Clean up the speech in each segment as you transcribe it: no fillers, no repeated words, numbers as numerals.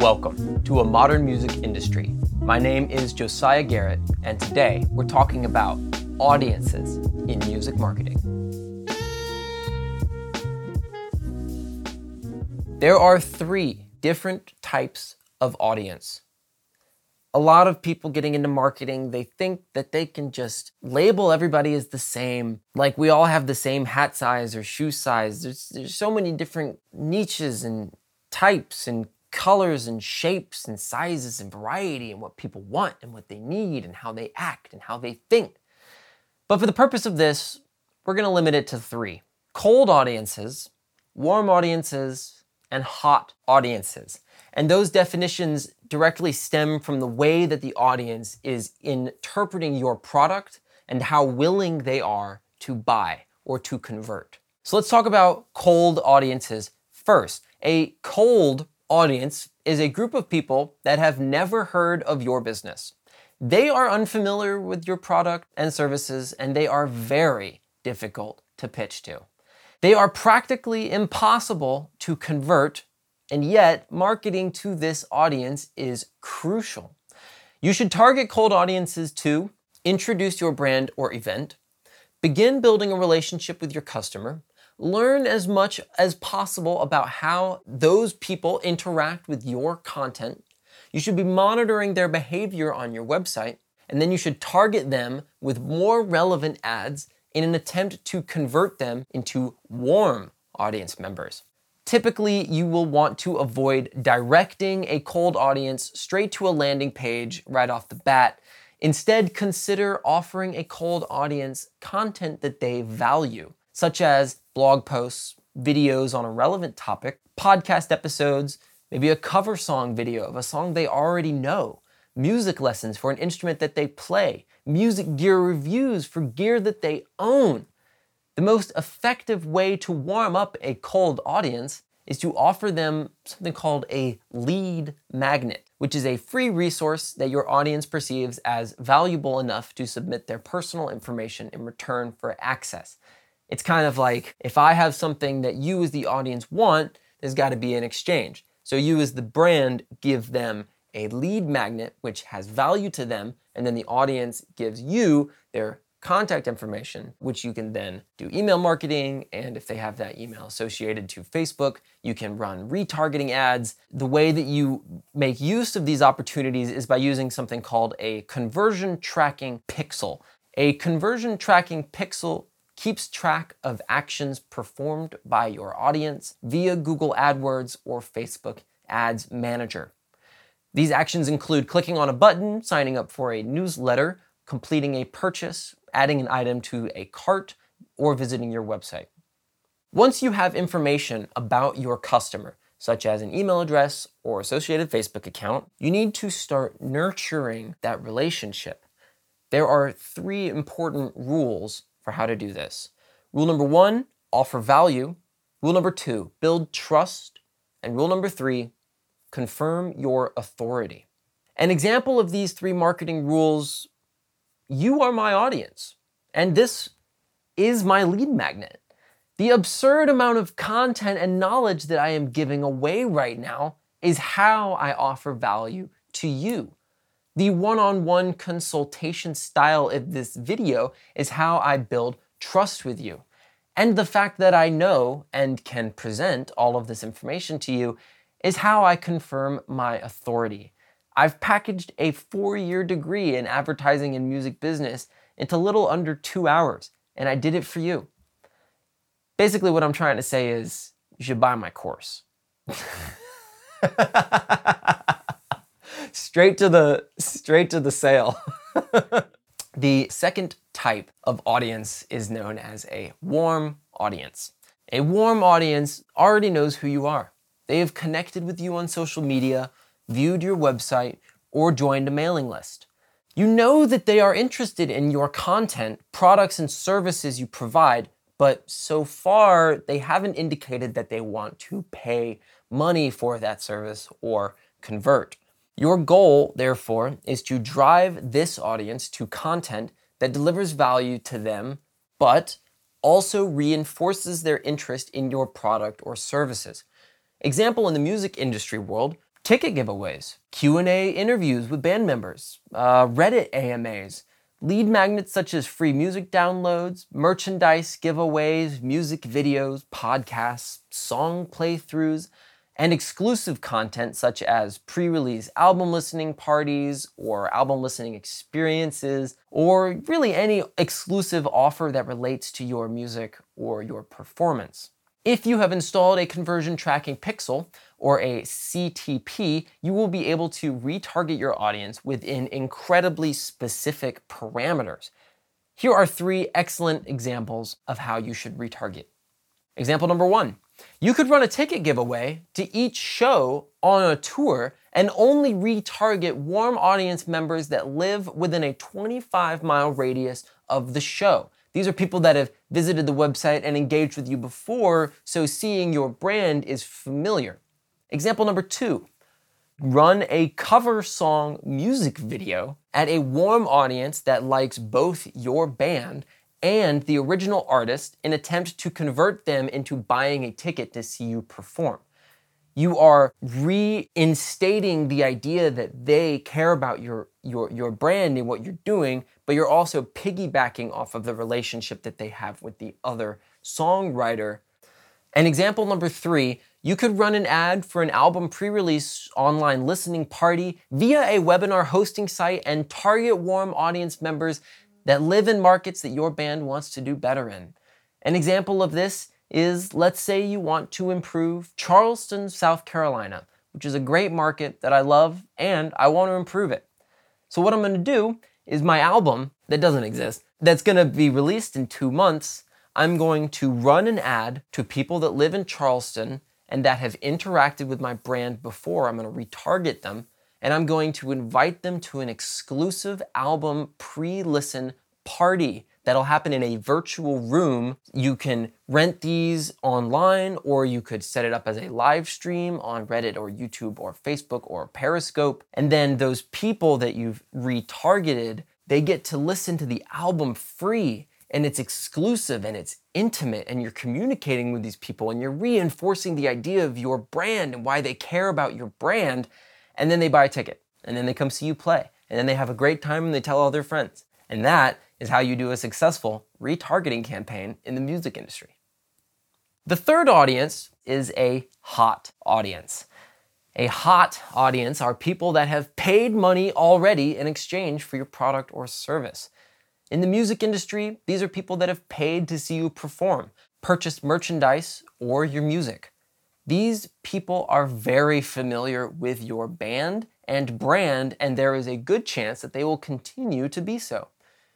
Welcome to A Modern Music Industry. My name is Josiah Garrett, and today we're talking about audiences in music marketing. There are three different types of audience. A lot of people getting into marketing, they think that they can just label everybody as the same, like we all have the same hat size or shoe size. There's so many different niches and types and colors and shapes and sizes and variety and what people want and what they need and how they act and how they think. But for the purpose of this, we're going to limit it to three: cold audiences, warm audiences, and hot audiences. And those definitions directly stem from the way that the audience is interpreting your product and how willing they are to buy or to convert. So let's talk about cold audiences first. A cold audience is a group of people that have never heard of your business. They are unfamiliar with your product and services, and they are very difficult to pitch to. They are practically impossible to convert, and yet marketing to this audience is crucial. You should target cold audiences to introduce your brand or event, begin building a relationship with your customer, learn as much as possible about how those people interact with your content. You should be monitoring their behavior on your website, and then you should target them with more relevant ads in an attempt to convert them into warm audience members. Typically, you will want to avoid directing a cold audience straight to a landing page right off the bat. Instead, consider offering a cold audience content that they value, such as blog posts, videos on a relevant topic, podcast episodes, maybe a cover song video of a song they already know, music lessons for an instrument that they play, music gear reviews for gear that they own. The most effective way to warm up a cold audience is to offer them something called a lead magnet, which is a free resource that your audience perceives as valuable enough to submit their personal information in return for access. It's kind of like, if I have something that you as the audience want, there's got to be an exchange. So you as the brand give them a lead magnet, which has value to them, and then the audience gives you their contact information, which you can then do email marketing, and if they have that email associated to Facebook, you can run retargeting ads. The way that you make use of these opportunities is by using something called a conversion tracking pixel. A conversion tracking pixel keeps track of actions performed by your audience via Google AdWords or Facebook Ads Manager. These actions include clicking on a button, signing up for a newsletter, completing a purchase, adding an item to a cart, or visiting your website. Once you have information about your customer, such as an email address or associated Facebook account, you need to start nurturing that relationship. There are three important rules for how to do this. Rule number one, offer value. Rule number two, build trust. And rule number three, confirm your authority. An example of these three marketing rules: you are my audience, and this is my lead magnet. The absurd amount of content and knowledge that I am giving away right now is how I offer value to you. The one-on-one consultation style of this video is how I build trust with you. And the fact that I know and can present all of this information to you is how I confirm my authority. I've packaged a 4-year degree in advertising and music business into little under 2 hours, and I did it for you. Basically, what I'm trying to say is you should buy my course. Straight to the sale. The second type of audience is known as a warm audience. A warm audience already knows who you are. They have connected with you on social media, viewed your website, or joined a mailing list. You know that they are interested in your content, products, and services you provide, but so far they haven't indicated that they want to pay money for that service or convert. Your goal, therefore, is to drive this audience to content that delivers value to them, but also reinforces their interest in your product or services. Example in the music industry world, ticket giveaways, Q&A interviews with band members, Reddit AMAs, lead magnets such as free music downloads, merchandise giveaways, music videos, podcasts, song playthroughs, and exclusive content such as pre-release album listening parties or album listening experiences, or really any exclusive offer that relates to your music or your performance. If you have installed a conversion tracking pixel or a CTP, you will be able to retarget your audience within incredibly specific parameters. Here are 3 excellent examples of how you should retarget. Example number 1, you could run a ticket giveaway to each show on a tour and only retarget warm audience members that live within a 25-mile radius of the show. These are people that have visited the website and engaged with you before, so seeing your brand is familiar. Example number 2, run a cover song music video at a warm audience that likes both your band and the original artist in attempt to convert them into buying a ticket to see you perform. You are reinstating the idea that they care about your brand and what you're doing, but you're also piggybacking off of the relationship that they have with the other songwriter. And example number 3, you could run an ad for an album pre-release online listening party via a webinar hosting site and target warm audience members that live in markets that your band wants to do better in. An example of this is, let's say you want to improve Charleston, South Carolina, which is a great market that I love and I want to improve it. So what I'm going to do is my album that doesn't exist, that's going to be released in 2 months, I'm going to run an ad to people that live in Charleston and that have interacted with my brand before. I'm going to retarget them and I'm going to invite them to an exclusive album pre-listen party that'll happen in a virtual room. You can rent these online, or you could set it up as a live stream on Reddit or YouTube or Facebook or Periscope. And then those people that you've retargeted, they get to listen to the album free, and it's exclusive and it's intimate, and you're communicating with these people and you're reinforcing the idea of your brand and why they care about your brand. And then they buy a ticket, and then they come see you play, and then they have a great time and they tell all their friends. And that is how you do a successful retargeting campaign in the music industry. The third audience is a hot audience. A hot audience are people that have paid money already in exchange for your product or service. In the music industry, these are people that have paid to see you perform, purchased merchandise, or your music. These people are very familiar with your band and brand, and there is a good chance that they will continue to be so.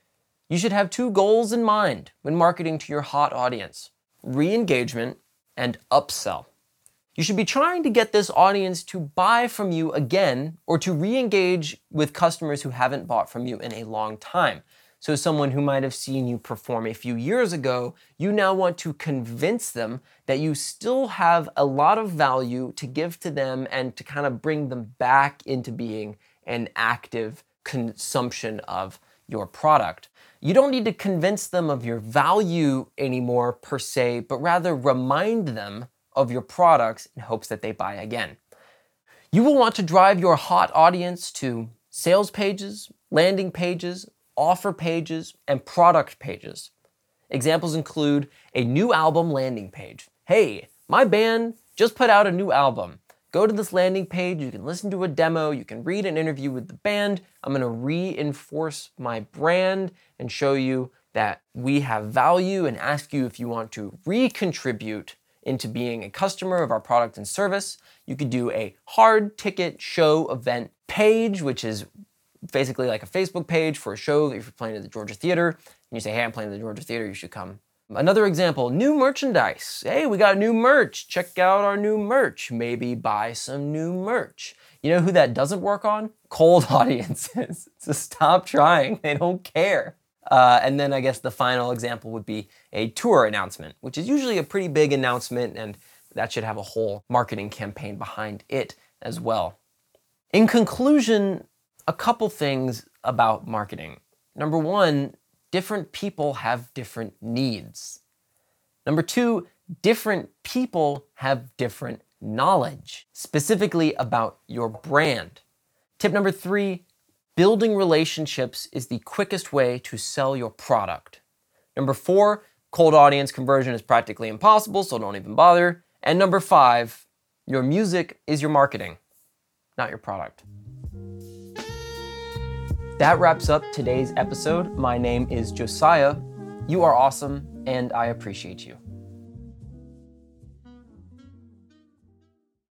You should have 2 goals in mind when marketing to your hot audience: re-engagement and upsell. You should be trying to get this audience to buy from you again, or to re-engage with customers who haven't bought from you in a long time. So someone who might have seen you perform a few years ago, you now want to convince them that you still have a lot of value to give to them and to kind of bring them back into being an active consumption of your product. You don't need to convince them of your value anymore per se, but rather remind them of your products in hopes that they buy again. You will want to drive your hot audience to sales pages, landing pages, offer pages, and product pages. Examples include a new album landing page. Hey, my band just put out a new album. Go to this landing page, you can listen to a demo, you can read an interview with the band. I'm gonna reinforce my brand and show you that we have value and ask you if you want to recontribute into being a customer of our product and service. You could do a hard ticket show event page, which is basically like a Facebook page for a show that you're playing at the Georgia Theater. And you say, hey, I'm playing at the Georgia Theater, you should come. Another example, new merchandise. Hey, we got new merch. Check out our new merch. Maybe buy some new merch. You know who that doesn't work on? Cold audiences. So stop trying, they don't care. And then I guess the final example would be a tour announcement, which is usually a pretty big announcement, and that should have a whole marketing campaign behind it as well. In conclusion, a couple things about marketing. Number 1, different people have different needs. Number 2, different people have different knowledge, specifically about your brand. Tip number 3, building relationships is the quickest way to sell your product. Number 4, cold audience conversion is practically impossible, so don't even bother. And number 5, your music is your marketing, not your product. That wraps up today's episode. My name is Josiah. You are awesome, and I appreciate you.